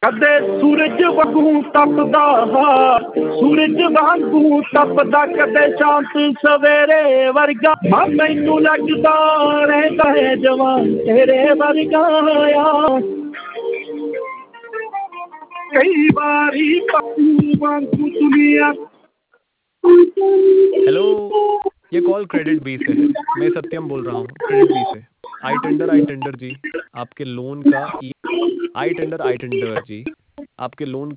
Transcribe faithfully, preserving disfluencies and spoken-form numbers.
ਕਦੇ ਸੂਰਜ ਵਾਂਗੂ ਤਪਦਾ ਸੂਰਜ ਵਾਂਗੂ ਤਪਦਾ ਕਦੇ ਸ਼ਾਂਤ ਸਵੇਰੇ ਵਰਗਾ ਮਾਂ ਮੈਨੂੰ ਲੱਗਦਾ ਰਹਿੰਦਾ ਹੈ ਜਵਾਨ ਤੇਰੇ ਵਰਗਾ ਆ ਕਈ ਵਾਰੀ ਬਾਪੂ ਵਾਂਗੂ ਦੁਨੀਆ हेलो। ये कॉल क्रेडिट बी से है। मैं सत्यम बोल रहा हूँ क्रेडिट बी से। आई टेंडर आई टेंडर जी, आपके लोन का ई आई टेंडर आई टेंडर जी, आपके लोन